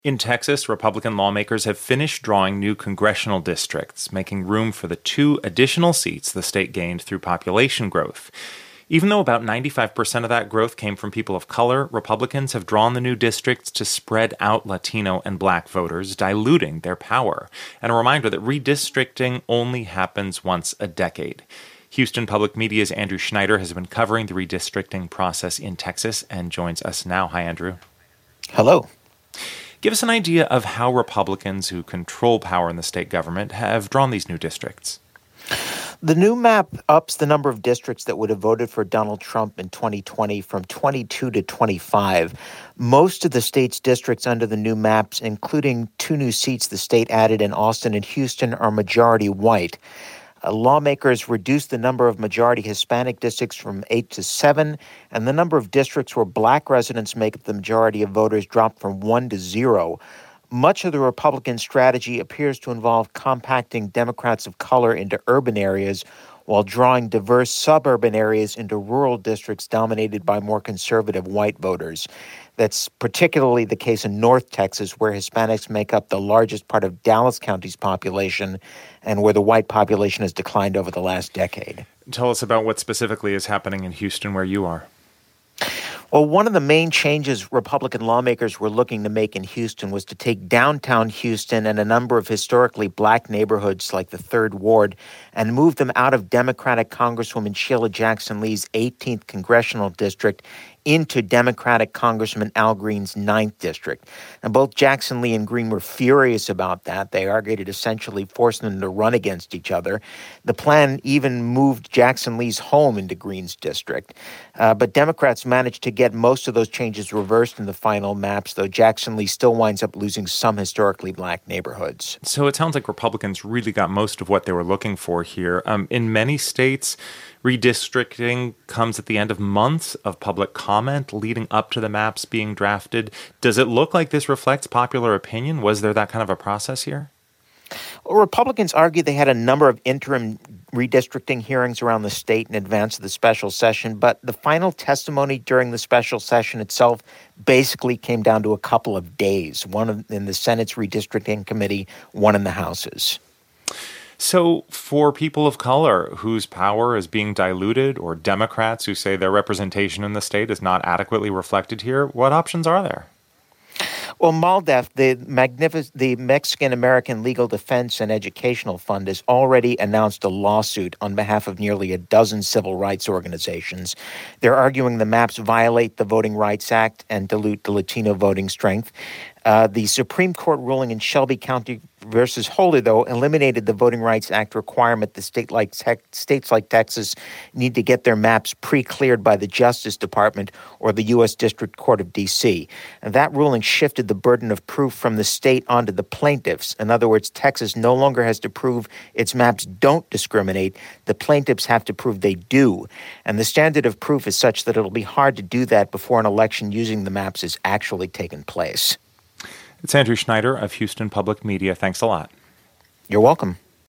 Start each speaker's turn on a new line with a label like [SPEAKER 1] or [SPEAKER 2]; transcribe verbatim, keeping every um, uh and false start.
[SPEAKER 1] In Texas, Republican lawmakers have finished drawing new congressional districts, making room for the two additional seats the state gained through population growth. Even though about ninety-five percent of that growth came from people of color, Republicans have drawn the new districts to spread out Latino and black voters, diluting their power. And a reminder that redistricting only happens once a decade. Houston Public Media's Andrew Schneider has been covering the redistricting process in Texas and joins us now. Hi, Andrew.
[SPEAKER 2] Hello.
[SPEAKER 1] Give us an idea of how Republicans who control power in the state government have drawn these new districts.
[SPEAKER 2] The new map ups the number of districts that would have voted for Donald Trump in twenty twenty from twenty-two to twenty-five. Most of the state's districts under the new maps, including two new seats the state added in Austin and Houston, are majority white. Uh, lawmakers reduced the number of majority Hispanic districts from eight to seven, and the number of districts where black residents make up the majority of voters dropped from one to zero. Much of the Republican strategy appears to involve compacting Democrats of color into urban areas while drawing diverse suburban areas into rural districts dominated by more conservative white voters. That's particularly the case in North Texas, where Hispanics make up the largest part of Dallas County's population and where the white population has declined over the last decade.
[SPEAKER 1] Tell us about what specifically is happening in Houston, where you are.
[SPEAKER 2] Well, one of the main changes Republican lawmakers were looking to make in Houston was to take downtown Houston and a number of historically black neighborhoods like the Third Ward and move them out of Democratic Congresswoman Sheila Jackson Lee's eighteenth congressional district into Democratic Congressman Al Green's ninth district. And both Jackson Lee and Green were furious about that. They argued it essentially forced them to run against each other. The plan even moved Jackson Lee's home into Green's district. Uh, but Democrats managed to get most of those changes reversed in the final maps, though Jackson Lee still winds up losing some historically black neighborhoods.
[SPEAKER 1] So it sounds like Republicans really got most of what they were looking for here. Um, in many states, redistricting comes at the end of months of public comment leading up to the maps being drafted. Does it look like this reflects popular opinion? Was there that kind of a process here?
[SPEAKER 2] Well, Republicans argued they had a number of interim redistricting hearings around the state in advance of the special session, but the final testimony during the special session itself basically came down to a couple of days, one in the Senate's redistricting committee, one in the House's.
[SPEAKER 1] So for people of color whose power is being diluted, or Democrats who say their representation in the state is not adequately reflected here, what options are there?
[SPEAKER 2] Well, MALDEF, the, magnific- the Mexican-American Legal Defense and Educational Fund, has already announced a lawsuit on behalf of nearly a dozen civil rights organizations. They're arguing the maps violate the Voting Rights Act and dilute the Latino voting strength. Uh, the Supreme Court ruling in Shelby County versus Holder, though, eliminated the Voting Rights Act requirement that state like te- states like Texas need to get their maps pre-cleared by the Justice Department or the U S District Court of D C. And that ruling shifted the burden of proof from the state onto the plaintiffs. In other words, Texas no longer has to prove its maps don't discriminate. The plaintiffs have to prove they do. And the standard of proof is such that it'll be hard to do that before an election using the maps has actually taken place.
[SPEAKER 1] It's Andrew Schneider of Houston Public Media. Thanks a lot.
[SPEAKER 2] You're welcome.